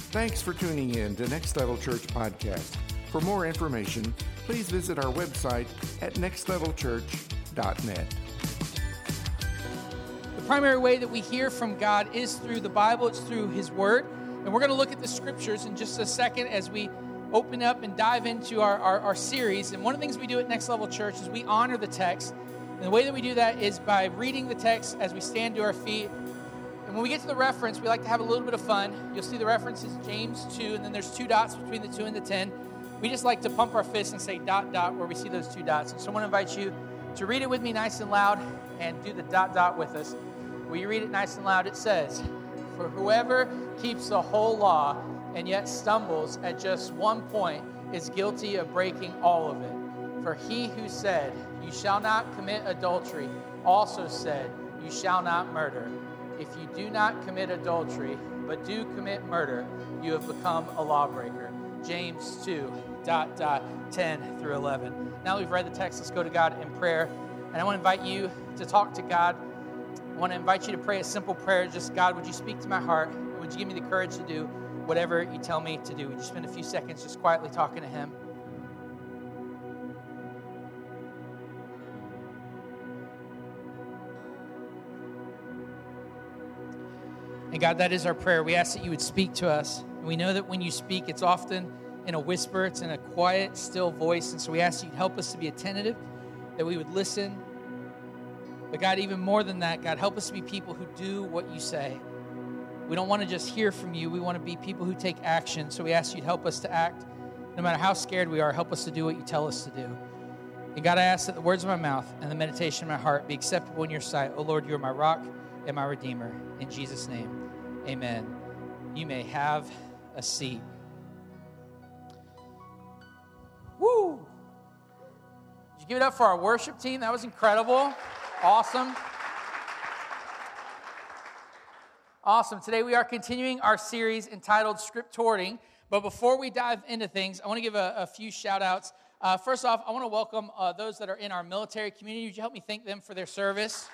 Thanks for tuning in to Next Level Church Podcast. For more information, please visit our website at nextlevelchurch.net. The primary way that we hear from God is through the Bible. It's through His Word. And we're going to look at the Scriptures in just a second as we open up and dive into our series. And one of the things we do at Next Level Church is we honor the text. And the way that we do that is by reading the text as we stand to our feet. And when we get to the reference, we like to have a little bit of fun. You'll see the reference is James 2, and then there's 2 dots between the 2 and the 10. We just like to pump our fists and say dot, dot, where we see those 2 dots. And so I want to invite you to read it with me nice and loud and do the dot, dot with us. Will you read it nice and loud? It says, "For whoever keeps the whole law and yet stumbles at just one point is guilty of breaking all of it. For he who said, 'You shall not commit adultery,' also said, 'You shall not murder.' If you do not commit adultery, but do commit murder, you have become a lawbreaker." James 2, dot, dot, 10 through 11. Now that we've read the text, let's go to God in prayer. And I want to invite you to talk to God. I want to invite you to pray a simple prayer. Just, God, would you speak to my heart? And would you give me the courage to do whatever you tell me to do? Would you spend a few seconds just quietly talking to Him? And God, that is our prayer. We ask that you would speak to us. And we know that when you speak, it's often in a whisper. It's in a quiet, still voice. And so we ask that you'd help us to be attentive, that we would listen. But God, even more than that, God, help us to be people who do what you say. We don't want to just hear from you. We want to be people who take action. So we ask you'd help us to act. No matter how scared we are, help us to do what you tell us to do. And God, I ask that the words of my mouth and the meditation of my heart be acceptable in your sight. Oh Lord, you are my rock and my redeemer. In Jesus' name, amen. You may have a seat. Woo! Did you give it up for our worship team? That was incredible. Awesome. Awesome. Today we are continuing our series entitled Scriptorting. But before we dive into things, I want to give a few shout-outs. First off, I want to welcome those that are in our military community. Would you help me thank them for their service?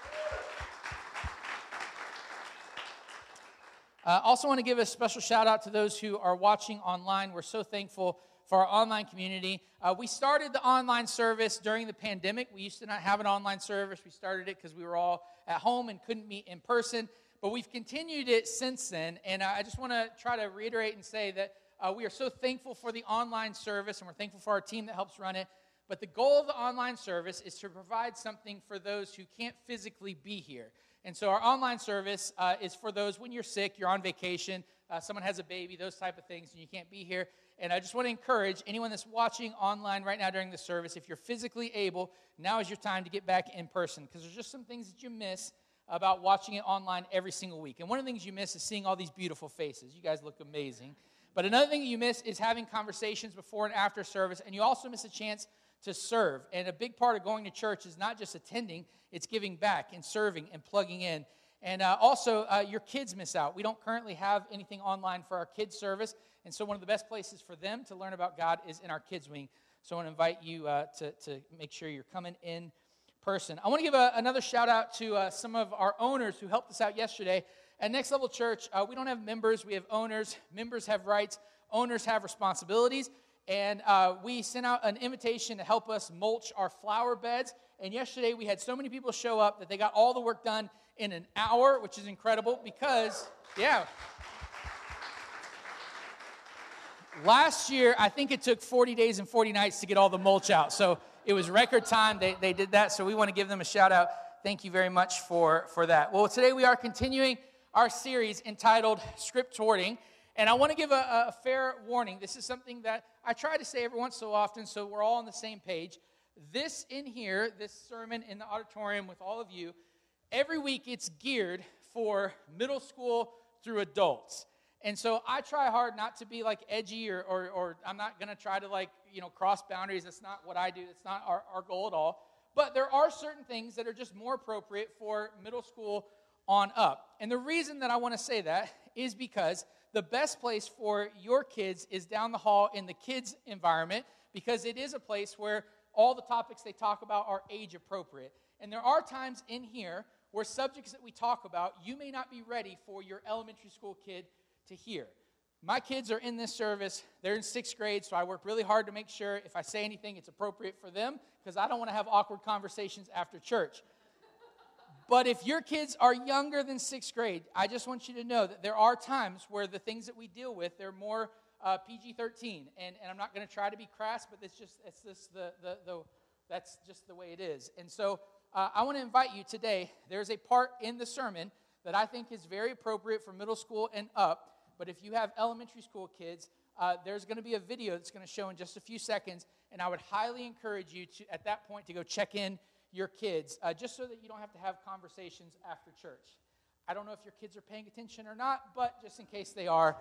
Also want to give a special shout-out to those who are watching online. We're so thankful for our online community. We started the online service during the pandemic. We used to not have an online service. We started it because we were all at home and couldn't meet in person. But we've continued it since then. And I just want to try to reiterate and say that we are so thankful for the online service, and we're thankful for our team that helps run it. But the goal of the online service is to provide something for those who can't physically be here. And so our online service is for those when you're sick, you're on vacation, someone has a baby, those type of things, and you can't be here. And I just want to encourage anyone that's watching online right now during the service, if you're physically able, now is your time to get back in person, because there's just some things that you miss about watching it online every single week. And one of the things you miss is seeing all these beautiful faces. You guys look amazing. But another thing you miss is having conversations before and after service, and you also miss a chance to serve. And a big part of going to church is not just attending, it's giving back and serving and plugging in. And also, your kids miss out. We don't currently have anything online for our kids' service, and so one of the best places for them to learn about God is in our kids' wing. So I want to invite you to make sure you're coming in person. I want to give another shout-out to some of our owners who helped us out yesterday. At Next Level Church, we don't have members, we have owners. Members have rights, owners have responsibilities. And we sent out an invitation to help us mulch our flower beds. And yesterday we had so many people show up that they got all the work done in an hour, which is incredible because, last year I think it took 40 days and 40 nights to get all the mulch out. So it was record time. They did that. So we want to give them a shout out. Thank you very much for that. Well, today we are continuing our series entitled Scriptorting. And I want to give a fair warning. This is something that I try to say every once so often so we're all on the same page. This in here, this sermon in the auditorium with all of you, every week it's geared for middle school through adults. And so I try hard not to be like edgy or I'm not going to try to cross boundaries. That's not what I do. That's not our goal at all. But there are certain things that are just more appropriate for middle school on up. And the reason that I want to say that is because the best place for your kids is down the hall in the kids' environment, because it is a place where all the topics they talk about are age appropriate. And there are times in here where subjects that we talk about, you may not be ready for your elementary school kid to hear. My kids are in this service. They're in 6th grade, so I work really hard to make sure if I say anything, it's appropriate for them, because I don't want to have awkward conversations after church. But if your kids are younger than 6th grade, I just want you to know that there are times where the things that we deal with, they're more PG-13. And I'm not going to try to be crass, but that's just the way it is. And so I want to invite you today. There's a part in the sermon that I think is very appropriate for middle school and up. But if you have elementary school kids, there's going to be a video that's going to show in just a few seconds. And I would highly encourage you to, at that point, to go check in your kids, just so that you don't have to have conversations after church. I don't know if your kids are paying attention or not, but just in case they are,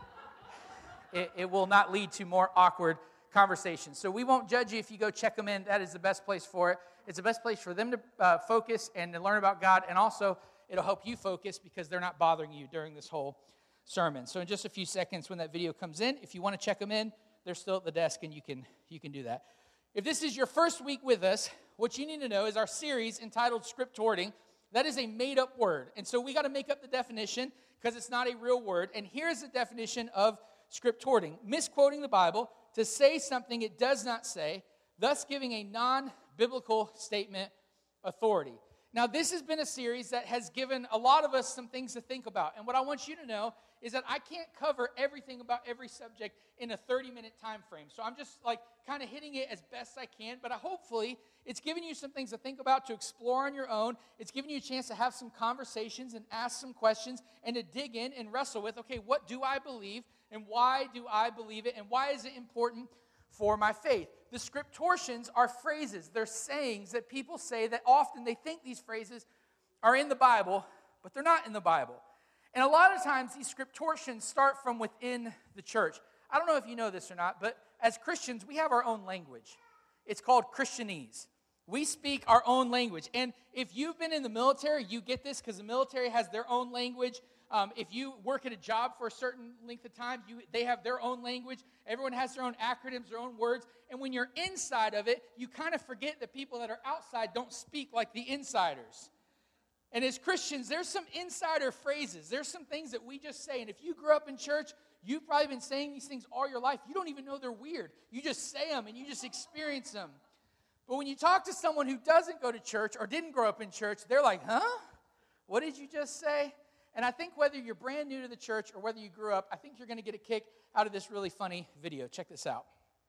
it will not lead to more awkward conversations. So we won't judge you if you go check them in. That is the best place for it. It's the best place for them to focus and to learn about God, and also it'll help you focus because they're not bothering you during this whole sermon. So in just a few seconds when that video comes in, if you want to check them in, they're still at the desk and you can do that. If this is your first week with us, what you need to know is our series entitled Scriptorting. That is a made-up word. And so we got to make up the definition because it's not a real word. And here's the definition of Scriptorting: misquoting the Bible to say something it does not say, thus giving a non-biblical statement authority. Now, this has been a series that has given a lot of us some things to think about. And what I want you to know is that I can't cover everything about every subject in a 30-minute time frame. So I'm just kind of hitting it as best I can. But hopefully, it's giving you some things to think about, to explore on your own. It's giving you a chance to have some conversations and ask some questions and to dig in and wrestle with, okay, what do I believe and why do I believe it and why is it important for my faith? The scriptortions are phrases. They're sayings that people say that often they think these phrases are in the Bible, but they're not in the Bible. And a lot of times these scriptortions start from within the church. I don't know if you know this or not, but as Christians, we have our own language. It's called Christianese. We speak our own language. And if you've been in the military, you get this because the military has their own language. If you work at a job for a certain length of time, they have their own language. Everyone has their own acronyms, their own words. And when you're inside of it, you kind of forget that people that are outside don't speak like the insiders. And as Christians, there's some insider phrases. There's some things that we just say. And if you grew up in church, you've probably been saying these things all your life. You don't even know they're weird. You just say them and you just experience them. But when you talk to someone who doesn't go to church or didn't grow up in church, they're like, huh? What did you just say? And I think whether you're brand new to the church or whether you grew up, I think you're going to get a kick out of this really funny video. Check this out.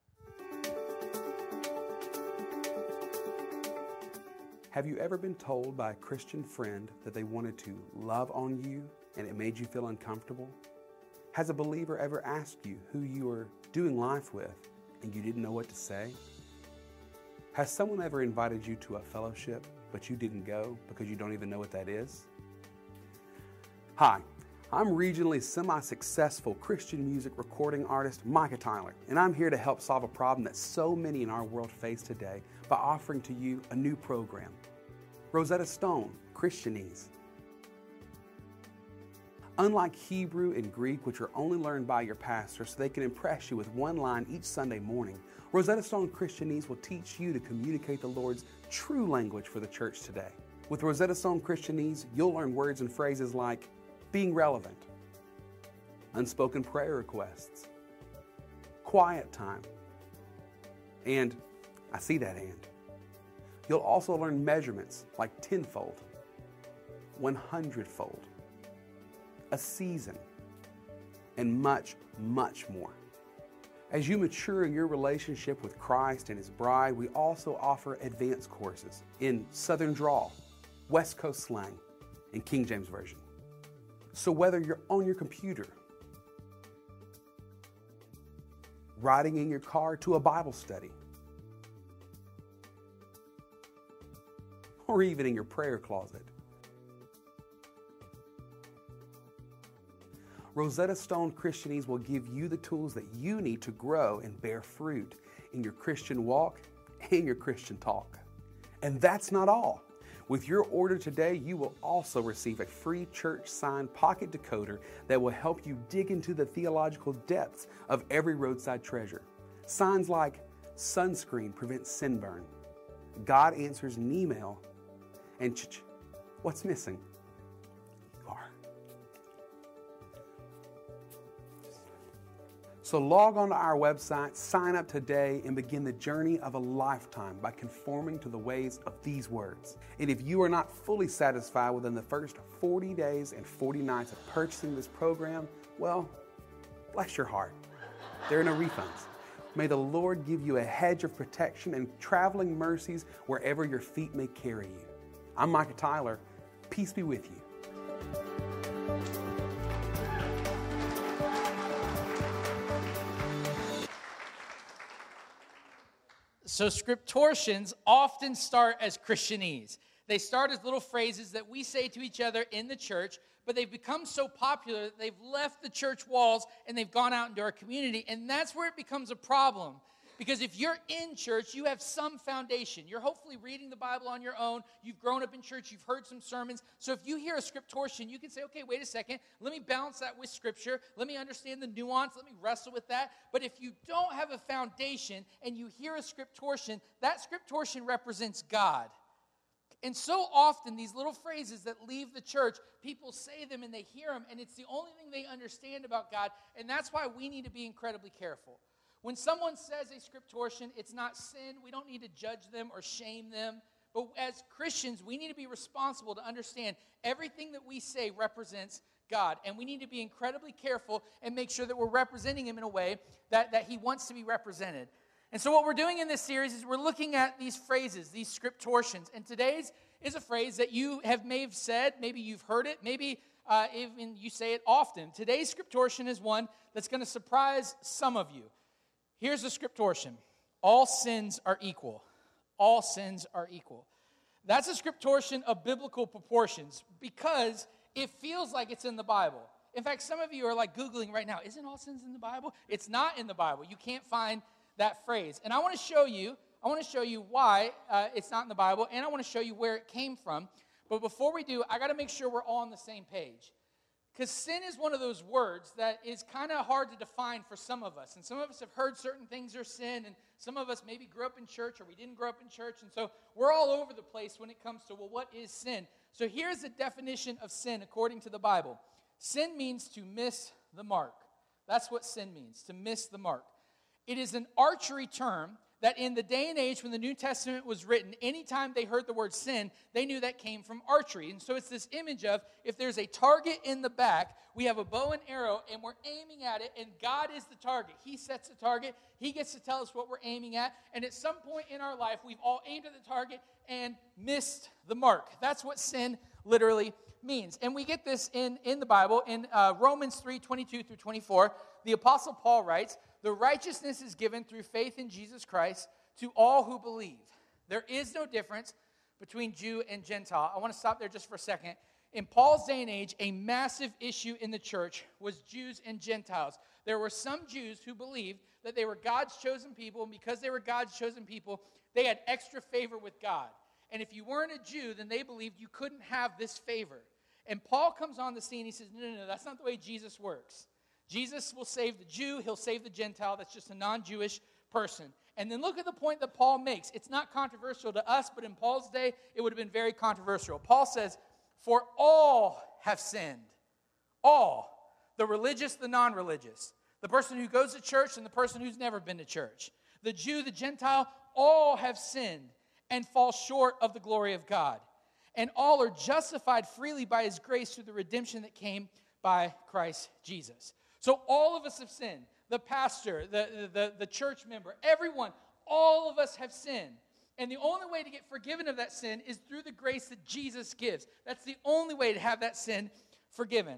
Have you ever been told by a Christian friend that they wanted to love on you and it made you feel uncomfortable? Has a believer ever asked you who you are doing life with and you didn't know what to say? Has someone ever invited you to a fellowship but you didn't go because you don't even know what that is? Hi, I'm regionally semi-successful Christian music recording artist Micah Tyler, and I'm here to help solve a problem that so many in our world face today by offering to you a new program, Rosetta Stone Christianese. Unlike Hebrew and Greek, which are only learned by your pastor so they can impress you with one line each Sunday morning, Rosetta Stone Christianese will teach you to communicate the Lord's true language for the church today. With Rosetta Stone Christianese, you'll learn words and phrases like being relevant, unspoken prayer requests, quiet time, and I see that and. You'll also learn measurements like 10-fold, 100-fold, a season, and much, much more. As you mature in your relationship with Christ and His bride, we also offer advanced courses in Southern Drawl, West Coast slang, and King James Version. So whether you're on your computer, riding in your car to a Bible study, or even in your prayer closet, Rosetta Stone Christianese will give you the tools that you need to grow and bear fruit in your Christian walk and your Christian talk. And that's not all. With your order today, you will also receive a free church-signed pocket decoder that will help you dig into the theological depths of every roadside treasure. Signs like sunscreen prevents sunburn, God answers an email, and what's missing? You are. So log on to our website, sign up today, and begin the journey of a lifetime by conforming to the ways of these words. And if you are not fully satisfied within the first 40 days and 40 nights of purchasing this program, well, bless your heart. There are no refunds. May the Lord give you a hedge of protection and traveling mercies wherever your feet may carry you. I'm Micah Tyler. Peace be with you. So scriptortions often start as Christianese. They start as little phrases that we say to each other in the church, but they've become so popular that they've left the church walls and they've gone out into our community, and that's where it becomes a problem. Because if you're in church, you have some foundation. You're hopefully reading the Bible on your own. You've grown up in church. You've heard some sermons. So if you hear a scriptortion, you can say, okay, wait a second. Let me balance that with Scripture. Let me understand the nuance. Let me wrestle with that. But if you don't have a foundation and you hear a scriptortion, that scriptortion represents God. And so often, these little phrases that leave the church, people say them and they hear them, and it's the only thing they understand about God. And that's why we need to be incredibly careful. When someone says a scriptortion, it's not sin. We don't need to judge them or shame them. But as Christians, we need to be responsible to understand everything that we say represents God. And we need to be incredibly careful and make sure that we're representing Him in a way that He wants to be represented. And so what we're doing in this series is we're looking at these phrases, these scriptortions. And today's is a phrase that you may have said, maybe you've heard it, maybe even you say it often. Today's scriptortion is one that's going to surprise some of you. Here's the scriptortion. All sins are equal. All sins are equal. That's a scriptortion of biblical proportions because it feels like it's in the Bible. In fact, some of you are like Googling right now, isn't all sins in the Bible? It's not in the Bible. You can't find that phrase. And I want to show you why it's not in the Bible, and I want to show you where it came from. But before we do, I got to make sure we're all on the same page. Because sin is one of those words that is kind of hard to define for some of us. And some of us have heard certain things are sin, and some of us maybe grew up in church or we didn't grow up in church. And so we're all over the place when it comes to, well, what is sin? So here's the definition of sin according to the Bible. Sin means to miss the mark. That's what sin means, to miss the mark. It is an archery term that in the day and age when the New Testament was written, anytime they heard the word sin, they knew that came from archery. And so it's this image of if there's a target in the back, we have a bow and arrow, and we're aiming at it, and God is the target. He sets the target. He gets to tell us what we're aiming at. And at some point in our life, we've all aimed at the target and missed the mark. That's what sin literally means. And we get this in the Bible. In Romans 3:22 through 24, the Apostle Paul writes, "The righteousness is given through faith in Jesus Christ to all who believe. There is no difference between Jew and Gentile." I want to stop there just for a second. In Paul's day and age, a massive issue in the church was Jews and Gentiles. There were some Jews who believed that they were God's chosen people, and because they were God's chosen people, they had extra favor with God. And if you weren't a Jew, then they believed you couldn't have this favor. And Paul comes on the scene, he says, no, that's not the way Jesus works. Jesus will save the Jew, he'll save the Gentile, that's just a non-Jewish person. And then look at the point that Paul makes. It's not controversial to us, but in Paul's day, it would have been very controversial. Paul says, "For all have sinned." All. The religious, the non-religious. The person who goes to church and the person who's never been to church. The Jew, the Gentile, all have sinned and fall short of the glory of God. And all are justified freely by His grace through the redemption that came by Christ Jesus. So all of us have sinned. The pastor, the church member, everyone, all of us have sinned. And the only way to get forgiven of that sin is through the grace that Jesus gives. That's the only way to have that sin forgiven.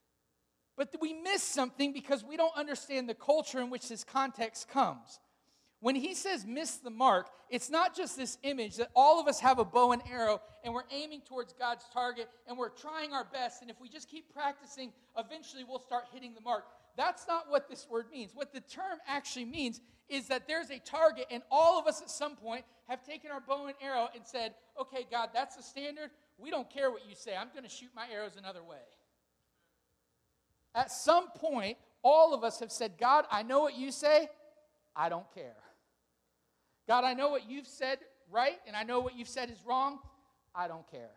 But we miss something because we don't understand the culture in which this context comes. When he says miss the mark, it's not just this image that all of us have a bow and arrow and we're aiming towards God's target and we're trying our best, and if we just keep practicing, eventually we'll start hitting the mark. That's not what this word means. What the term actually means is that there's a target, and all of us at some point have taken our bow and arrow and said, okay, God, that's the standard. We don't care what you say. I'm going to shoot my arrows another way. At some point, all of us have said, God, I know what you say. I don't care. God, I know what you've said right, and I know what you've said is wrong. I don't care.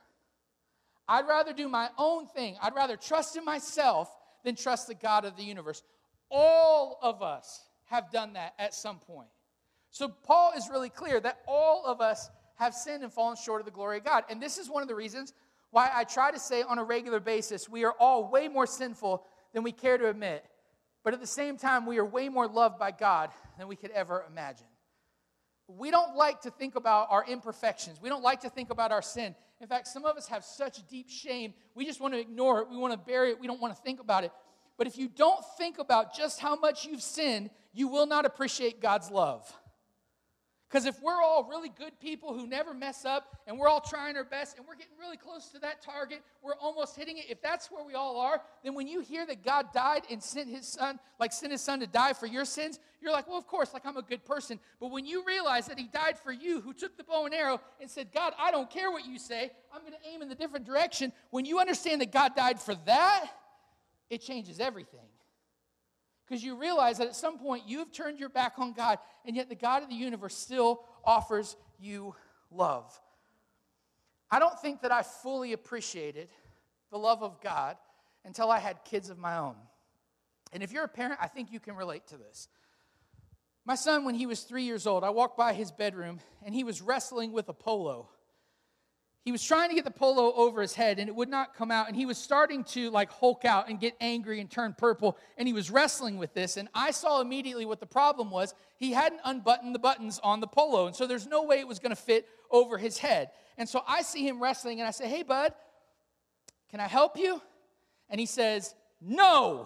I'd rather do my own thing. I'd rather trust in myself than trust the God of the universe. All of us have done that at some point. So Paul is really clear that all of us have sinned and fallen short of the glory of God. And this is one of the reasons why I try to say on a regular basis, we are all way more sinful than we care to admit. But at the same time, we are way more loved by God than we could ever imagine. We don't like to think about our imperfections. We don't like to think about our sin. In fact, some of us have such deep shame, we just want to ignore it. We want to bury it. We don't want to think about it. But if you don't think about just how much you've sinned, you will not appreciate God's love. Because if we're all really good people who never mess up, and we're all trying our best, and we're getting really close to that target, we're almost hitting it, if that's where we all are, then when you hear that God died and sent his son to die for your sins, you're like, well, of course, like I'm a good person. But when you realize that he died for you, who took the bow and arrow and said, God, I don't care what you say, I'm going to aim in the different direction. When you understand that God died for that, it changes everything. Because you realize that at some point you've turned your back on God, and yet the God of the universe still offers you love. I don't think that I fully appreciated the love of God until I had kids of my own. And if you're a parent, I think you can relate to this. My son, when he was 3 years old, I walked by his bedroom, and he was wrestling with a polo. He was trying to get the polo over his head, and it would not come out, and he was starting to Hulk out and get angry and turn purple, and he was wrestling with this, and I saw immediately what the problem was. He hadn't unbuttoned the buttons on the polo, and so there's no way it was going to fit over his head. And so I see him wrestling, and I say, hey, bud, can I help you? And he says, no.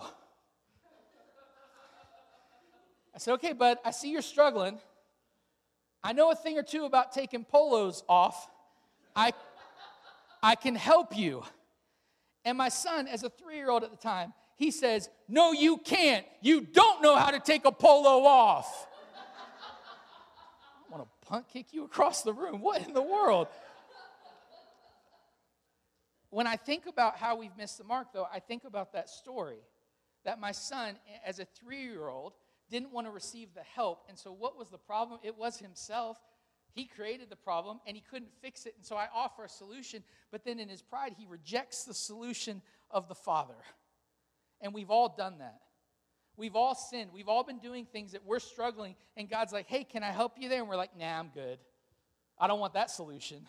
I said, okay, bud, I see you're struggling. I know a thing or two about taking polos off. I can help you. And my son, as a 3-year-old at the time, he says, no, you can't. You don't know how to take a polo off. I want to punt kick you across the room. What in the world? When I think about how we've missed the mark, though, I think about that story, that my son, as a 3-year-old, didn't want to receive the help. And so what was the problem? It was himself. He created the problem, and he couldn't fix it. And so I offer a solution, but then in his pride, he rejects the solution of the Father. And we've all done that. We've all sinned. We've all been doing things that we're struggling, and God's like, hey, can I help you there? And we're like, nah, I'm good. I don't want that solution.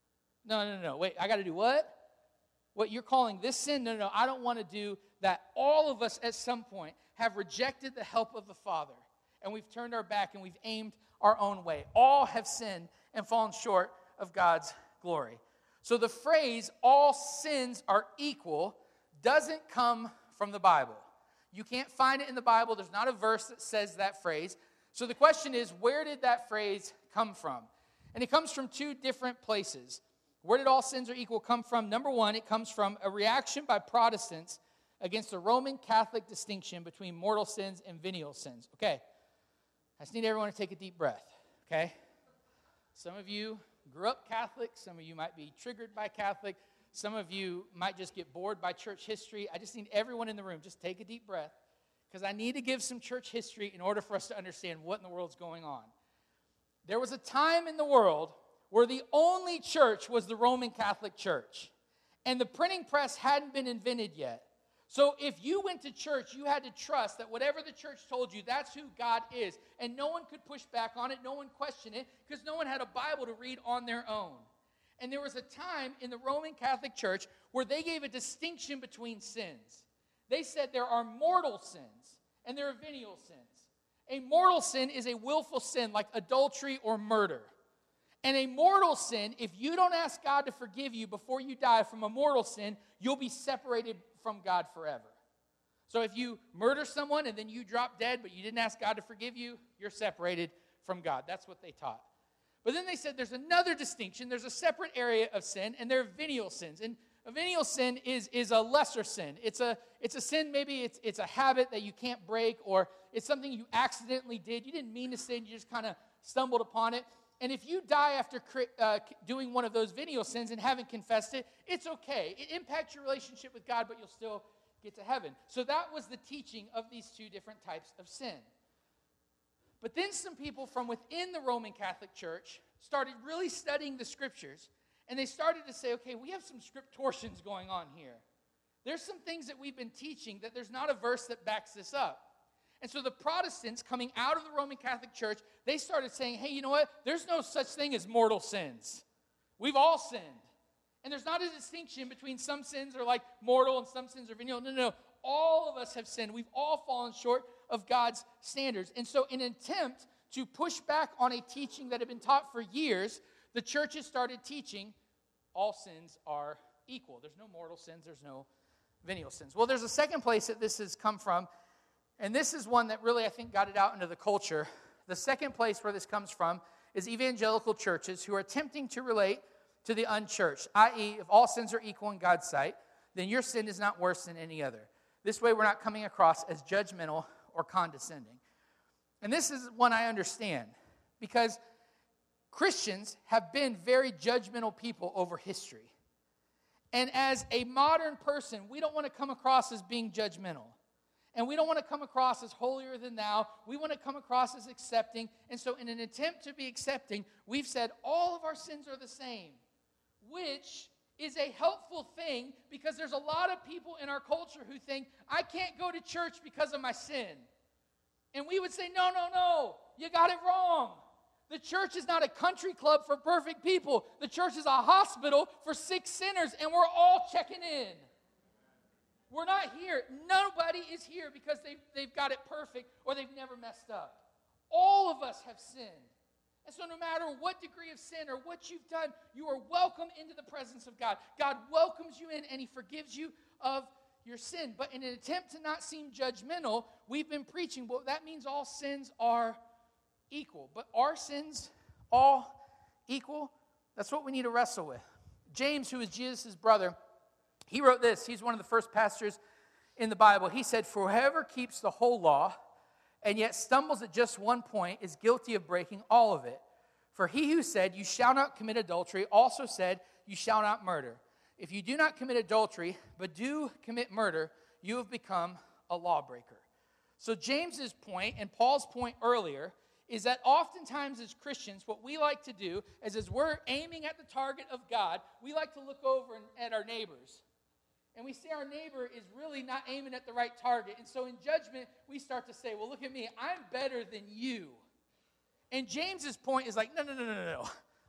No. Wait, I got to do what? What, you're calling this sin? No, I don't want to do that. All of us at some point have rejected the help of the Father, and we've turned our back, and we've aimed our own way. All have sinned and fallen short of God's glory. So the phrase, all sins are equal, doesn't come from the Bible. You can't find it in the Bible. There's not a verse that says that phrase. So the question is, where did that phrase come from? And it comes from two different places. Where did all sins are equal come from? Number one, it comes from a reaction by Protestants against the Roman Catholic distinction between mortal sins and venial sins. Okay. I just need everyone to take a deep breath, okay? Some of you grew up Catholic. Some of you might be triggered by Catholic. Some of you might just get bored by church history. I just need everyone in the room, just take a deep breath, because I need to give some church history in order for us to understand what in the world's going on. There was a time in the world where the only church was the Roman Catholic Church, and the printing press hadn't been invented yet. So if you went to church, you had to trust that whatever the church told you, that's who God is. And no one could push back on it. No one questioned it, because no one had a Bible to read on their own. And there was a time in the Roman Catholic Church where they gave a distinction between sins. They said there are mortal sins and there are venial sins. A mortal sin is a willful sin like adultery or murder. And a mortal sin, if you don't ask God to forgive you before you die from a mortal sin, you'll be separated from God forever. So if you murder someone and then you drop dead, but you didn't ask God to forgive you, you're separated from God. That's what they taught. But then they said there's another distinction. There's a separate area of sin, and there are venial sins. And a venial sin is a lesser sin. It's a sin, maybe it's a habit that you can't break, or it's something you accidentally did. You didn't mean to sin, you just kind of stumbled upon it. And if you die after doing one of those venial sins and haven't confessed it, it's okay. It impacts your relationship with God, but you'll still get to heaven. So that was the teaching of these two different types of sin. But then some people from within the Roman Catholic Church started really studying the scriptures, and they started to say, okay, we have some scriptortions going on here. There's some things that we've been teaching that there's not a verse that backs this up. And so the Protestants coming out of the Roman Catholic Church, they started saying, hey, you know what? There's no such thing as mortal sins. We've all sinned. And there's not a distinction between some sins are like mortal and some sins are venial. No. All of us have sinned. We've all fallen short of God's standards. And so in an attempt to push back on a teaching that had been taught for years, the churches started teaching all sins are equal. There's no mortal sins. There's no venial sins. Well, there's a second place that this has come from, and this is one that really, I think, got it out into the culture. The second place where this comes from is evangelical churches who are attempting to relate to the unchurched, i.e., if all sins are equal in God's sight, then your sin is not worse than any other. This way, we're not coming across as judgmental or condescending. And this is one I understand, because Christians have been very judgmental people over history. And as a modern person, we don't want to come across as being judgmental. And we don't want to come across as holier than thou. We want to come across as accepting. And so in an attempt to be accepting, we've said all of our sins are the same, which is a helpful thing because there's a lot of people in our culture who think, I can't go to church because of my sin. And we would say, no, you got it wrong. The church is not a country club for perfect people. The church is a hospital for sick sinners, and we're all checking in. We're not here. Nobody is here because they've got it perfect or they've never messed up. All of us have sinned. And so no matter what degree of sin or what you've done, you are welcome into the presence of God. God welcomes you in and he forgives you of your sin. But in an attempt to not seem judgmental, we've been preaching, well, that means all sins are equal. But are sins all equal? That's what we need to wrestle with. James, who is Jesus' brother, he wrote this. He's one of the first pastors in the Bible. He said, for whoever keeps the whole law and yet stumbles at just one point is guilty of breaking all of it. For he who said, you shall not commit adultery, also said, you shall not murder. If you do not commit adultery, but do commit murder, you have become a lawbreaker. So James's point and Paul's point earlier is that oftentimes as Christians, what we like to do is as we're aiming at the target of God, we like to look over at our neighbors. And we see our neighbor is really not aiming at the right target. And so in judgment, we start to say, well, look at me. I'm better than you. And James's point is like, no.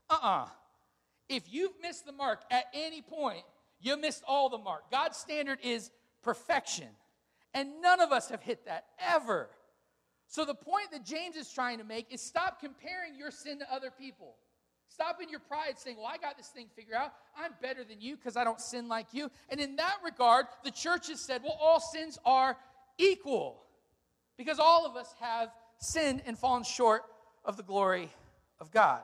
If you've missed the mark at any point, you missed all the mark. God's standard is perfection. And none of us have hit that ever. So the point that James is trying to make is stop comparing your sin to other people. Stop in your pride saying, well, I got this thing figured out. I'm better than you because I don't sin like you. And in that regard, the church has said, well, all sins are equal because all of us have sinned and fallen short of the glory of God.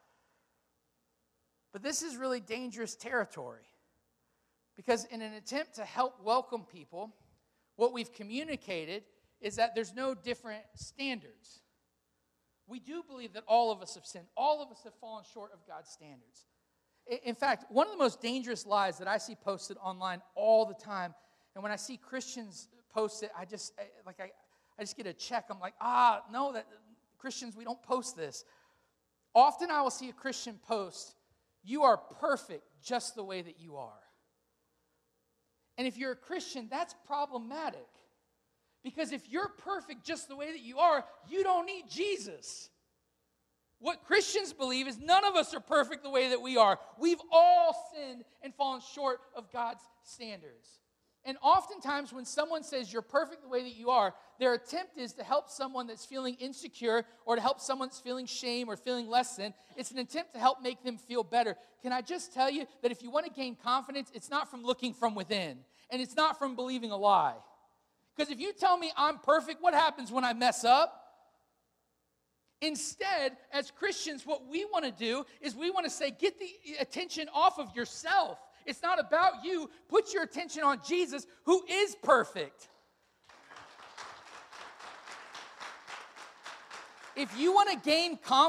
But this is really dangerous territory because in an attempt to help welcome people, what we've communicated is that there's no different standards. We do believe that all of us have sinned. All of us have fallen short of God's standards. In fact, one of the most dangerous lies that I see posted online all the time, and when I see Christians post it, I just get a check. I'm like, no, that Christians, we don't post this. Often I will see a Christian post, you are perfect just the way that you are. And if you're a Christian, that's problematic. Because if you're perfect just the way that you are, you don't need Jesus. What Christians believe is none of us are perfect the way that we are. We've all sinned and fallen short of God's standards. And oftentimes when someone says you're perfect the way that you are, their attempt is to help someone that's feeling insecure or to help someone that's feeling shame or feeling less than. It's an attempt to help make them feel better. Can I just tell you that if you want to gain confidence, it's not from looking from within. And it's not from believing a lie. Because if you tell me I'm perfect, what happens when I mess up? Instead, as Christians, what we want to do is we want to say, get the attention off of yourself. It's not about you. Put your attention on Jesus, who is perfect. If you want to gain confidence,